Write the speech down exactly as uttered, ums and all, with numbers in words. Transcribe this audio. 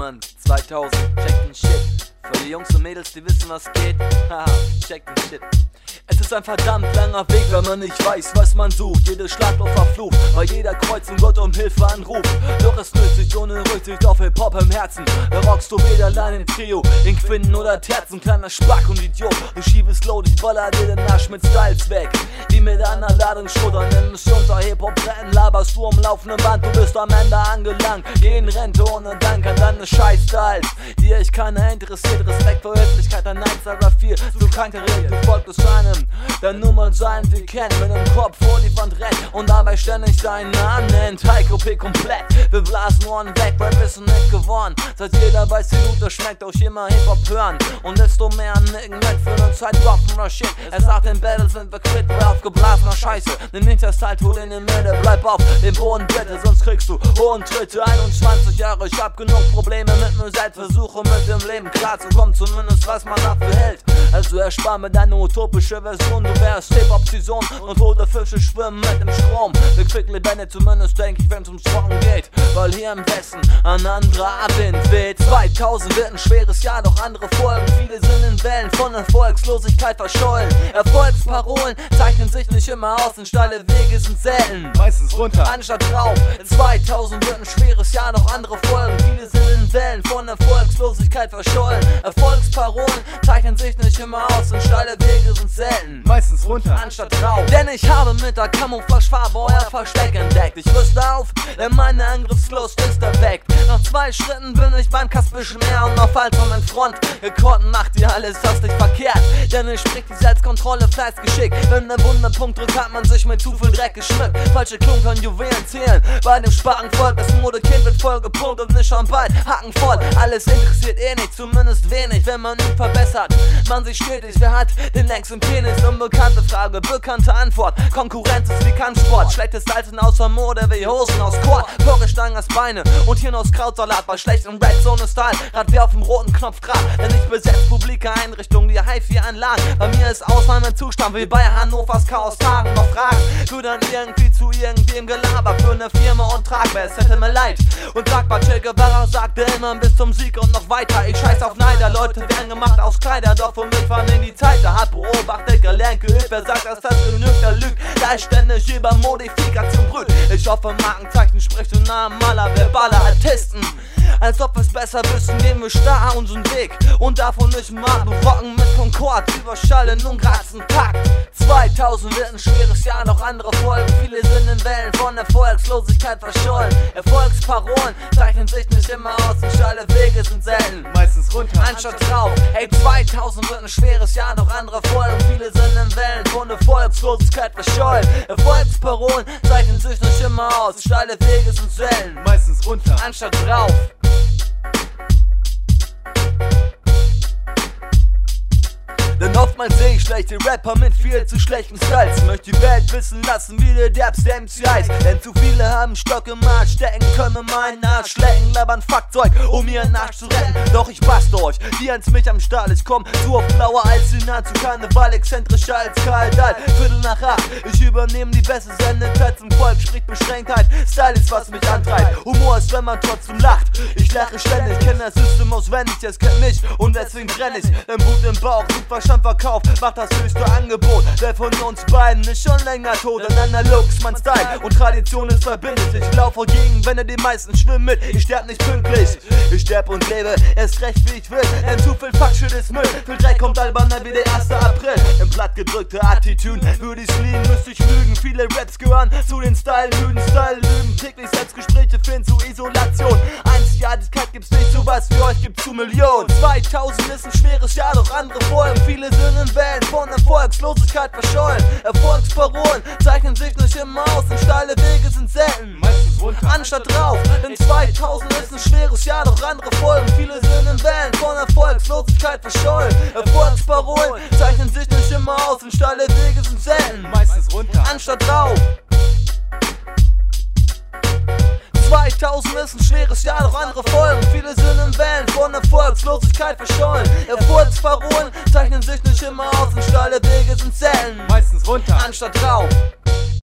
Mann, zweitausend, check den Shit. Für die Jungs und Mädels, die wissen, was geht. Haha, check den Shit. Es ist ein verdammt langer Weg, wenn man nicht weiß, was man sucht. Jede Schlagloch verflucht, bei jeder Kreuzung Gott um Hilfe anruft. Doch es nützt sich ohne Rücksicht auf Hip-Hop im Herzen. Da rockst du weder allein im Trio, in Quinnen oder Terzen. Kleiner Spack und Idiot, du schiebest low, ich baller dir den Arsch mit Styles weg. Die mit einer Ladung Schrotter, nimm es unter Hip-Hop brennen, laberst du am laufenden Band. Du bist am Ende angelangt, geh in Rente ohne Dank an deine Scheiß-Styles, die euch keiner interessiert. Respekt vor Höflichkeit, ein Nightstar vier, so kein Gerät, du folgst einem, der nur mal seinen Weg kennt, mit dem Kopf vor die Wand rennt und dabei ständig seinen Namen nennt. Heiko P komplett, wir blasen Ohren weg, Rap ist nicht gewonnen. Seit jeder weiß, wie gut das schmeckt, euch immer Hip-Hop hören. Und desto mehr Nicken weg für eine Zeit rockender Shit. Er sagt, in Battles sind wir quitt, bei aufgeblasener Scheiße. Nimm nicht das Teil, tu den in die Mitte, bleib auf dem Boden bitte, sonst kriegst du hohen Tritte. einundzwanzig Jahre, ich hab genug Probleme mit mir selbst, versuche mit dem Leben klarzukommen, zumindest was man dafür hält. Also erspar mir deine utopische Version, du wärst Hip-Hop-Saison und tote Fische schwimmen mit dem Strom. Wir quickly Bände, zumindest denk ich, wenn's ums Rocken geht, weil hier im Westen ein anderer Wind weht. zweitausend wird ein schweres Jahr, doch andere Folgen. Viele sind in Wellen von Erfolgslosigkeit verschollen. Erfolgsparolen zeichnen sich nicht immer aus, denn steile Wege sind selten, meistens runter anstatt drauf. zweitausend wird ein schweres Jahr, doch andere Folgen. Viele sind in Wellen von Erfolgslosigkeit verschollen. Erfolgsparolen zeichnen sich nicht immer aus, denn steile Wege sind selten, meistens runter anstatt drauf. Denn ich habe mit der Camouflage-Farbe euer Versteck entdeckt. Ich rüste auf, denn meine Angriffslust ist erweckt. Nach zwei Schritten bin ich beim Kaspischen Meer und auf Altum in Front. Gekorten macht ihr alles fast nicht verkehrt, denn ich sprich die Selbstkontrolle fleißgeschickt. Wenn der Wunderpunkt drückt, hat man sich mit zu viel Dreck geschmückt. Falsche Klunkern Juwelen zählen, bei dem Sparrenvolk. Das Modekind wird voll gepumpt und nicht schon bald Hacken voll. Alles interessiert eh nicht, zumindest wenig, wenn man ihn verbessert. Man sich stetig, wer hat den längsten Penis? Unbekannte Frage, bekannte Antwort. Konkurrenz ist wie Kampfsport. Schlechtes Salz sind außer Mode wie Hosen aus Kord. Pörrestangen als Beine und Hirn aus Krautsalat. Bei schlechtem Rap so ne Style, Rad wer auf dem roten Knopf grad. Denn ich besetzt publike Einrichtungen, die Hi-Fi-Anlagen. Bei mir ist Ausnahmezustand wie bei Hannovers Chaos-Tagen. Noch Fragen, du dann irgendwie zu irgendwem Gelaber für ne Firma und tragbar, es hätte mir leid. Und tragbar, Che Guevara sagte immer bis zum Sieg und noch weiter. Ich scheiß auf Neider, Leute werden gemacht aus Kleider. Doch für mich fahren in die Zeit, da hat beobachtet, gelernt, geübt. Wer sagt, dass das genügt, der lügt. Da ist ständig über Modifikation brüht. Ich hoffe, Markenzeichen spricht im Namen aller verbaler Artisten. Als ob wir's besser wissen, gehen wir starr unseren Weg und davon nicht mal rocken mit Concord. Überschallen und kratzen Takt. zweitausend wird ein schweres Jahr, noch andere Folgen. Viele sind in Wellen von Erfolgslosigkeit verschollen. Erfolgsparolen zeichnen sich nicht immer aus und steile Wege sind selten, meistens runter anstatt drauf. Hey, zweitausend wird ein schweres Jahr, noch andere Folgen. Viele sind in Wellen von Erfolgslosigkeit verschollen. Erfolgsparolen zeichnen sich nicht immer aus, steile Wege sind selten, meistens runter anstatt drauf. Denn oftmals sehe ich schlechte Rapper mit viel zu schlechten Styles. Möchte die Welt wissen lassen, wie der derbste M C heißt. Denn zu viele haben Stock im Arsch stecken, können meinen Arsch lecken, labern Fuckzeug, um ihren Arsch zu retten. Doch ich baste euch, die ans mich am Stahl. Ich komm zu oft blauer als sie nahezu Karneval, exzentrischer als Karl Dahl. Viertel nach acht, ich übernehme die beste Sendezeit. Zum Volk spricht Beschränktheit, Style ist was mich antreibt. Humor ist, wenn man trotzdem lacht. Ich lache ständig, kenn das System auswendig, es kennt mich und deswegen trenn ich. Denn Wut im Bauch, super Verkauf, macht das höchste Angebot. Wer von uns beiden ist schon länger tot? Denn analog ist mein Style und Tradition ist verbindlich. Ich laufe gegen Wände, die meisten schwimmen mit. Ich sterb nicht pünktlich, ich sterb und lebe erst recht wie ich will. Denn zu viel Fuckshit ist Müll. Viel Dreck kommt alberner wie der erste April. Im plattgedrückte Attitüden würde ich's lieben, müsste ich lügen. Viele Raps gehören zu den Style-Lügen. Style-Lügen, täglich Selbstgespräche finden zu Isolation. Einzigartigkeit gibt's nicht, sowas wie euch gibt's zu Millionen. zweitausend ist ein schweres Jahr, doch andere Folgen. Viele sind in Wellen von Erfolgslosigkeit verschollen. Erfolgsparolen zeichnen sich nicht immer aus und steile Wege sind selten, meistens runter anstatt drauf. Denn zweitausend ist ein schweres Jahr, doch andere Folgen. Viele sind in Wellen von Erfolgslosigkeit verschollen. Erfolgsparolen zeichnen sich nicht immer aus und steile Wege sind selten, meistens runter anstatt drauf. zweitausend ist ein schweres Jahr, doch andere Folgen. Viele sind in Wellen von Erfolgslosigkeit verschollen. Erfolgsparolen zeichnen sich nicht immer aus und steile Wege sind selten, meistens runter anstatt drauf.